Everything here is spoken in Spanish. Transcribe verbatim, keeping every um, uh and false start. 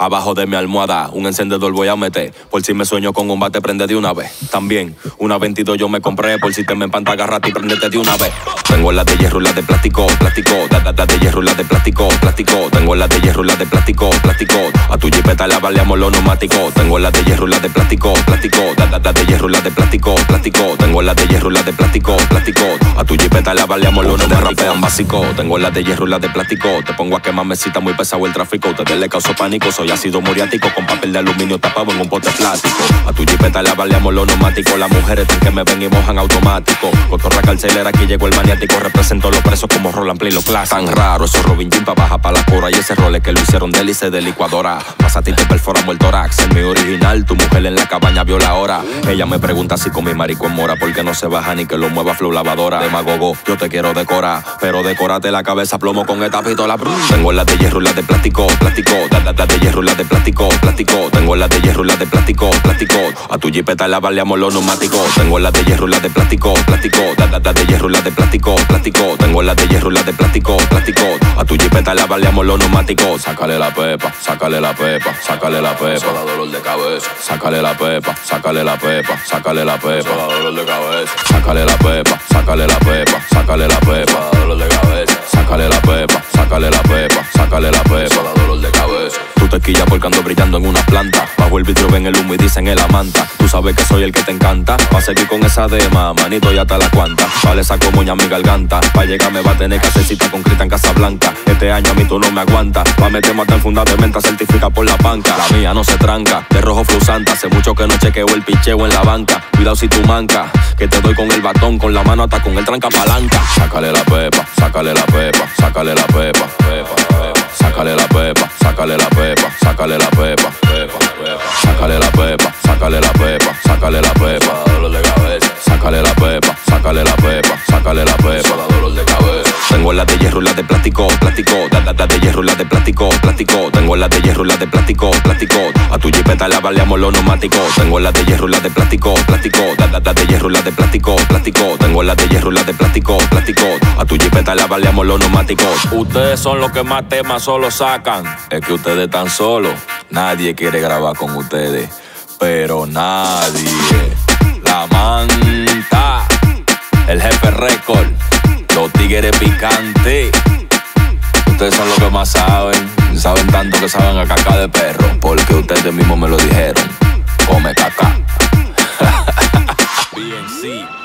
Abajo de mi almohada, un encendedor voy a meter. Por si me sueño con un bate, prende de una vez. También, una veintidós yo me compré. Por si te me empanta, agárrate y prendete de una vez. Tengo la de hierro, la de plástico, plástico. Da, da, da de hierro, la de plástico, plástico. Tengo la de hierro, la de plástico, plástico. A tu jipeta la baleamos los neumáticos. Tengo la de hierro, la de plástico, plástico. Da, da, da de hierro, la de plástico, plástico. Tengo la de hierro, la de plástico, plástico. A tu jipeta la baleamos los neumáticos. Rapean básico. Tengo la de hierro, la de plástico. Te pongo a quemar mesita muy pesado el tráfico. Ustedes le causó pánico, soy ácido muriático con papel de aluminio tapado en un pote plástico. A tu jipeta la baleamos los neumáticos. Las mujeres están que me ven y mojan automático. Cotorra carcelera, aquí llegó el maniático. Represento los presos como Roland Play, los clásicos. Tan raro, esos Robin Jean pa' baja pa' la cora. Y ese role que lo hicieron de hélice de licuadora. Pasa a ti te perforamos el tórax. En mi original, tu mujer en la cabaña vio la hora. Ella me pregunta si con mi marico en mora, porque no se baja ni que lo mueva flow lavadora. Demagogo, yo te quiero decorar, pero decórate la cabeza plomo con esta pistola. Tengo la de hierro, la de plástico, plástico. Da, da, da de hierro, la de plástico, plástico. Tengo la de hierro, la de plástico, plástico. A tu jipeta la baleamos los neumáticos. Tengo la de hierro, la de plástico, plástico. Da, da, da de hierro, la de plástico, plástico. Tengo la de hierro, la de plástico, plástico. A tu jipeta la baleamos los neumáticos. Sácale la pepa, sácale la pepa, sácale la pepa. Eso da dolor de cabeza. Sácale la pepa, sácale la pepa, sácale la pepa. Eso da dolor de cabeza. Sácale la pepa, sácale la pepa, sácale la pepa. Eso da dolor de cabeza. Sácale la pepa, sácale la pepa, sácale la pepa. Eso da dolor de cabeza. Tú te quillas porque ando brillando en una planta. Bajo el vidrio ven el humo y dicen el amanta. Tú sabes que soy el que te encanta. Va a seguir con esa dema, manito, ya te la cuanta. Vale, saco moña mi garganta. Pa' llegar me va a tener que hacer cita con Crita en Casablanca. Este año a mí tú no me aguantas. Pa' meter mata en funda de venta, certifica por la banca. La mía no se tranca, de rojo flow santa. Hace mucho que no chequeo el picheo en la banca. Cuidado si tú manca, que te doy con el batón, con la mano hasta con el tranca palanca. Sácale la pepa, sácale la pepa, sácale la pepa, pepa, pepa. Sácale la pepa, sácale la pepa, sácale la pepa, pepa, pepa. Sácale la pepa, sácale la pepa, sácale la pepa. Dolor de cabeza. Sácale la pepa, sácale la pepa, sácale la pepa. Dolor de cabeza. Tengo la de hierro, la de plástico, plástico. Da, da, da de hierro, la de plástico, plástico. Tengo la de hierro, la de plástico, plástico. A tu jipeta la baleamos los neumáticos. Tengo la de hierro, la de plástico, plástico. Da, da, da de hierro, la de plástico, plástico. Tengo la de hierro, la de plástico, plástico. A tu jipeta la baleamos los neumáticos. Ustedes son los que más temas solo sacan. Es que ustedes están solos. Nadie quiere grabar con ustedes. Pero nadie. La manta. El jefe récord. Los tigres picantes. Ustedes son los que más saben. Saben tanto que saben a caca de perro. Porque ustedes mismos me lo dijeron. Come caca. B N C.